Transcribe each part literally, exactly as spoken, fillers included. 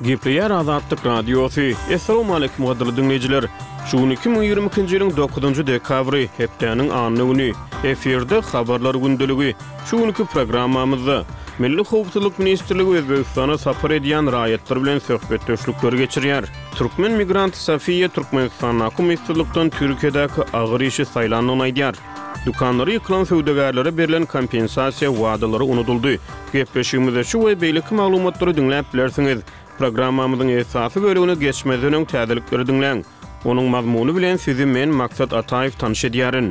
Gepleyer Azatlyk Radiosu. Assalamu alaykum gaderli dinleyijiler. Şu iki bin ýygrimi ikinji ýylyň dokuzynjy dekabry hepdeniň anyny güni. Eferde habarlar gündüligi. Şu iki programmamyzda Milli Howpsuzlyk Ministrligi Özbegistana sapar edýän raýatlar bilen söhbetdeşlikler geçirýär. Türkmen migrant Safiye Türkmenistan Hukumatçylykdan Türkiýedäki agyr işi saýlanyny aýdýar. Dukanları yıkılan söwdegerlere berilen kompensasiya wa'dalary unutuldy. Gepleşigimizde şu we beýleki maglumatları dinläp bilersiňiz. Programmamyzyň esasy bölügine geçmeden öň täzelikleri dinleň. Onuň mazmuny bilen sizi men Maksat Ataýew tanyş edýärin.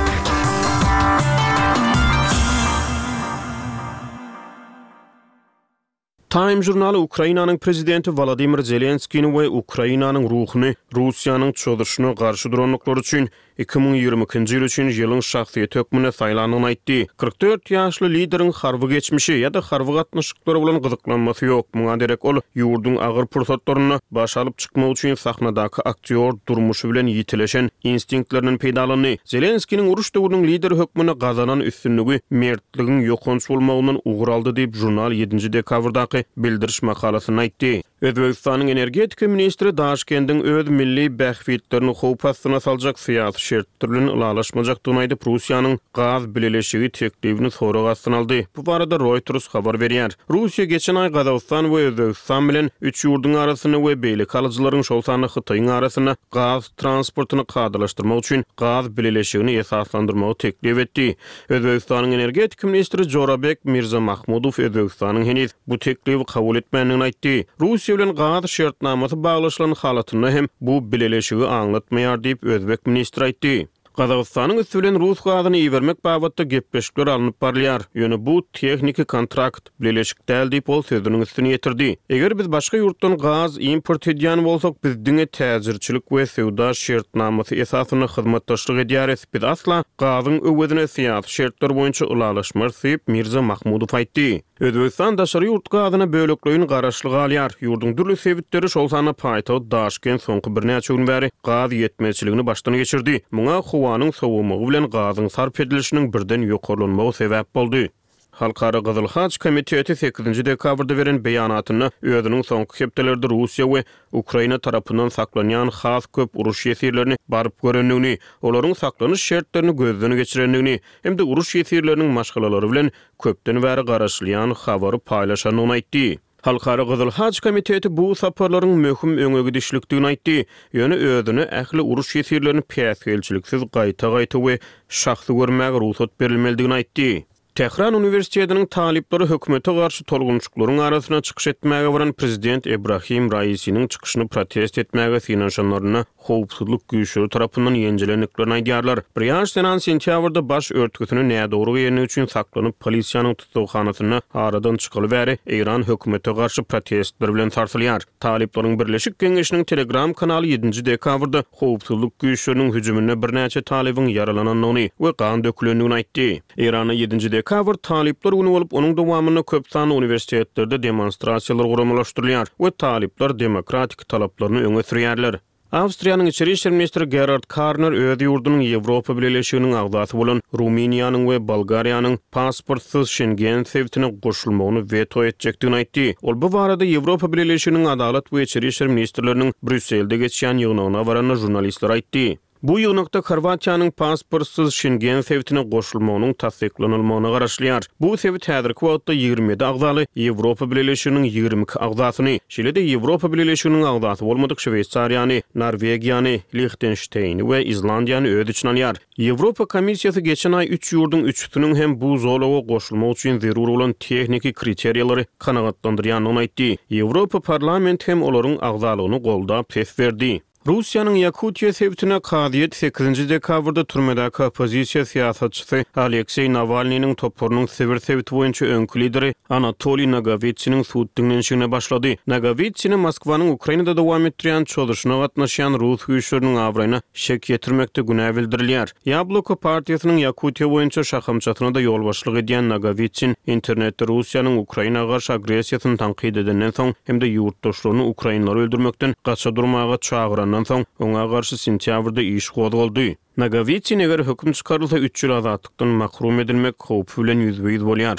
Time jurnaly Ukrainanyň prezidenti Volodymyr Zelenskiň we Ukrainanyň ruhyny, Russiýanyň çöldürüşine garşy duranlyklary üçin iki bin ýygrimi ikinji ýyl üçin ýylyň şahsiýet hökmüne saýlanyny aýtdy. kırk dört ýaşly lideriň harby geçmişi ýa-da harby gatnaşyklary bilen gyzyklanmasy ýok. Muňa derek ol ýurduň agyr pursatlaryny baş alyp çykmak üçin sahnadaky aktyor durmuşy bilen ýitileşen instinktleriniň peýdalanyny, Zelenskiň uruş döwrüniň lideri hökmüne gazanan üstünligi mertligiň ýokanç bolmagyndan ugur aldy diýip jurnal ýedinji dekabrdaky bildiriş makalasyny aýtdy. Özbegistanyň energetika ministri Daşkendiň öz milli bähfitlerini howp astyna saljak syýasy şertlerden ulalaşmajakyny aýdyp Russiýanyň gaz bileleşigi teklifini soragy astyna aldy. Bu barada Reuters habar berýär. Russiýa geçen ay Gazawstan we Özbegistan bilen üç ýurdun arasyny we beýlik alyjylaryň şol sany Hytaýyň arasyna gaz transportyny kadalaşdyrmak üçin gaz bileleşigini esaslandyrmagy teklif etdi. Özbegistanyň energetika ministri Jorabek Mirzamahmudow Özbegistanyň henüz bu teklifi kabul etmändigini aýtdy. Russiýa bilen gaz şertnamasy baglaşylan halatyny hem bu bileleşigi aňlatmaýar diýip Özbek ministri aýtdy. Gazawstanyň üstü bilen Rus gazyny iýermek babatda gepleşikler alınıp barlyar. Ýöne bu texniki kontrakt bileleşik däl diýip ol sözüniň üstüne ýetirdi. Eger biz başga ýurtdan gaz import edýän bolsak, bizdiňe täzirçilik we sewda şertnamasy esasyna hyzmatdaşlyk edýäris. Biz asla gazyň öwedine syýasy şertler boýunça ulalaşmaz diýip Mirza Mahmudow aýtdy. Özbegistan daşary ýurt gazyna bölekleýin garaşlygy alýar. Ýurdun dürli sebitleri şol sany paýtagy Daşkent soňky bir näçe gün bäri gaz ýetmezçiligini başdan geçirdi. Muňa howanyň sowumagy bilen gazyň sarp edilişiniň birden ýokarlanmagy sebäp boldy. Halkara Gyzyl Haç Komiteti sekizinji dekabrda beren beýanatyny özüniň soňky hepdelerinde Russiýa we Ukraina tarapyndan saklanýan has köp uruş ýesirlerini baryp görendigini, olaryň saklanyş şertlerini gözden geçirendigini, hemde uruş ýesirleriniň maşgalalary bilen köpden bäri garaşlyan habary paýlaşanyny aýtdy. Halkara Gyzyl Haç Komiteti bu saparlaryň möhüm öňe gidişlikdigini aýtdy. Ýöne özüne ähli uruş ýesirlerini päsgelçiliksiz gaýta-gaýta we şahsy görmäge ruhsat berilmeligini aýtdy. Tehran Üniversitetining talipleri hökümete garşy tolgunçuklaryň arasyna çykyş etmäge baran prezident Ebrahim Raisining çykyşyny protest etmäge synanşanlaryna howpsuzlyk güýçleri tarapyndan ýenjilenliklerini aýdýarlar. Bir ýaşdan sentýabrda baş örtgüsini nädogry ýerine üçin saklanyp polisiýanyň tutulxanasyna aradan çykyly bäri Iran hökümete garşy protestler bilen tartylýar. Taliplaryň Birleşik Geňeşiniň Telegram kanaly ýedinji dekabrda howpsuzlyk güýçleriniň hüjümine bir näçe talibiň yaralananyny we gan dökülendigini aýtdy. Iranyň ýedinji dekabr talipler günü bolup onuň dowamyna köp sany universitetlerde demonstrasiýalar guramalaşdyrylýar we talipler demokratik talaplaryny öňe sürýärler. Awstriýanyň içeri işler ministri Gerhard Karner öz ýurdunyň Ýewropa Birleşiginiň agdasy bolan Ruminiýanyň we Bolgariýanyň pasportsyz Schengen sewtine goşulmagyny veto etjekdigini aýtdy. Ol bu barada Ýewropa Birleşiginiň adalet we içeri işler ministrleriniň Brüsselde geçýän ýygnagyna barany jurnalistler aýtdy. Bu ýygnakda Horwatiýanyň pasportsyz Schengen sewtine goşulmagynyň tasdiklanylmagyna garaşlýar. Bu sewt häzirki wagtda ýygrimi yedi agdaly Ýewropa Birleşiginiň ýygrimi iki agdasyny, şeýle-de Ýewropa Birleşiginiň agdasy bolmadyk Şweýçariýany, Norwegiýany, Liechtenstein we Islandiýany öz içine alýar. Ýewropa Komissiýasy geçen ay üç ýurdun üçüsiniň hem bu zolaga goşulmak üçin zerur bolan texniki kriteriýalary kanagatlandyrýanyny aýtdy. Ýewropa parlamenti hem olaryň agdalygyny goldap ses berdi. Russiýanyň Yakutiýa sewtine Kadyet sekizinji dekabrda türmedäki opozisiýa syýasatçysy Aleksey Navalnyň toporunyň Sibir sewti boýunça öňkü lideri Anatoliy Nagavitsynyň suд dinlenişine başlady. Nagavitsyny Moskwanyň Ukrainada dowam etdirýän çöldürüşine gatnaşýan Rus güýçleriniň awraýyna şek ýetirmekde günä bildirilýär. Yabloko partiýasynyň Yakutiýa boýunça şahamçatyna da ýol başlyk edýän Nagavitsyn internetde Russiýanyň Ukrainaga garşy agresiýasyny tanqid edenden soň hemde ýurtdaşlaryny Ukrainalary öldürmekden gaça durmaga çağıran Ondan soň oňa garşy sentýabrda iş gozuldy. Nagavitsyn eger höküm çykarylsa üç ýyl azatlykdan mahrum edilmek howpy bilen ýüzbeýiz bolýar.